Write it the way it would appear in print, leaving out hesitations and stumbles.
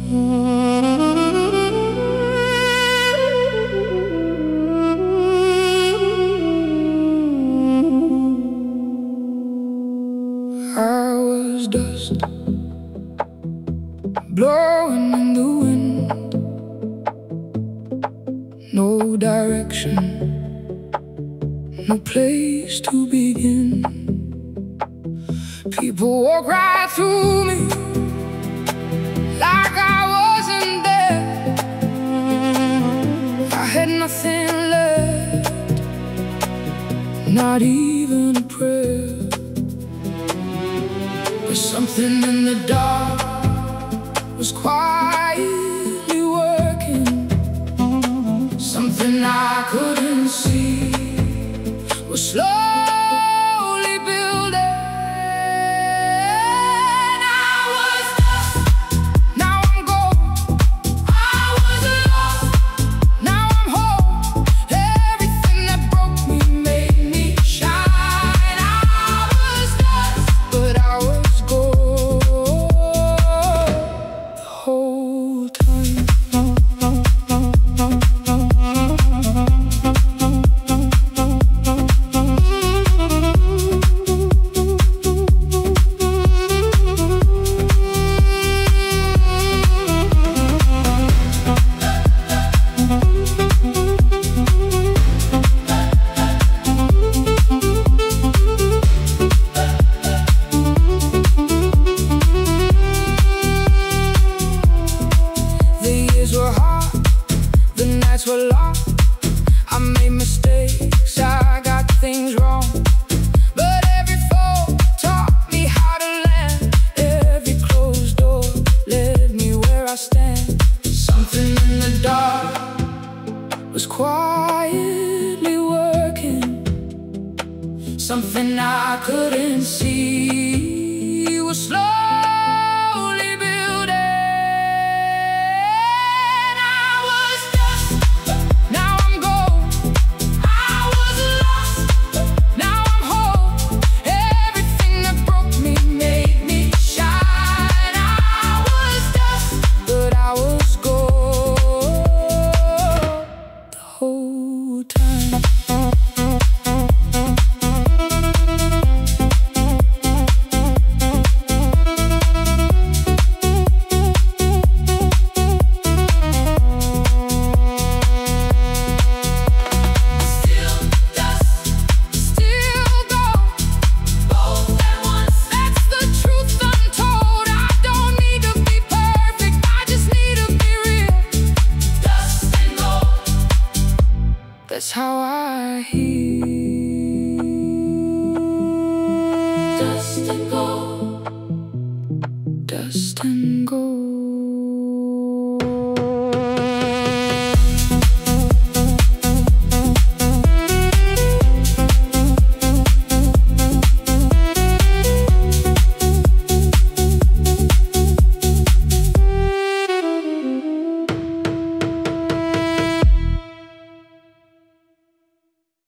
I was dust blowing in the wind, no direction, no place to begin. People walk right through me like I wasn't there. I had nothing left, not even a prayer. But something in the dark was quietly working. Something I couldn't see was slowly building. I was dust, now I'm gold. I was lost, now I'm whole. Everything that broke me made me shine. I was dust, but I was gold the whole time. The nights were long, I made mistakes, I got things wrong. But every fall taught me how to land. Every closed door led me where I stand. Something in the dark was quietly working. Something I couldn't see was slowly building. That's how I heal. Dust and gold, dust and gold.